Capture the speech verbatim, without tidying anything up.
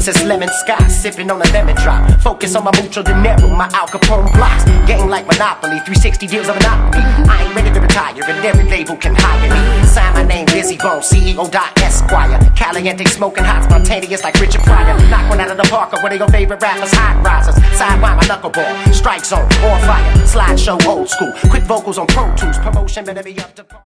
Princess Lemon Sky, sipping on a lemon drop. Focus on my mucho dinero, my Al Capone blocks. Game like Monopoly, three sixty deals of monopoly. I ain't ready to retire, and every label can hire me. Sign my name, Lizzie Bone, C E O dot Esquire. Caliente, smoking hot, spontaneous like Richard Pryor. Knock one out of the park, one of your favorite rappers, hot risers. Sidewind my knuckleball, strike zone, on fire. Slideshow, old school. Quick vocals on Pro Tools, promotion better be up to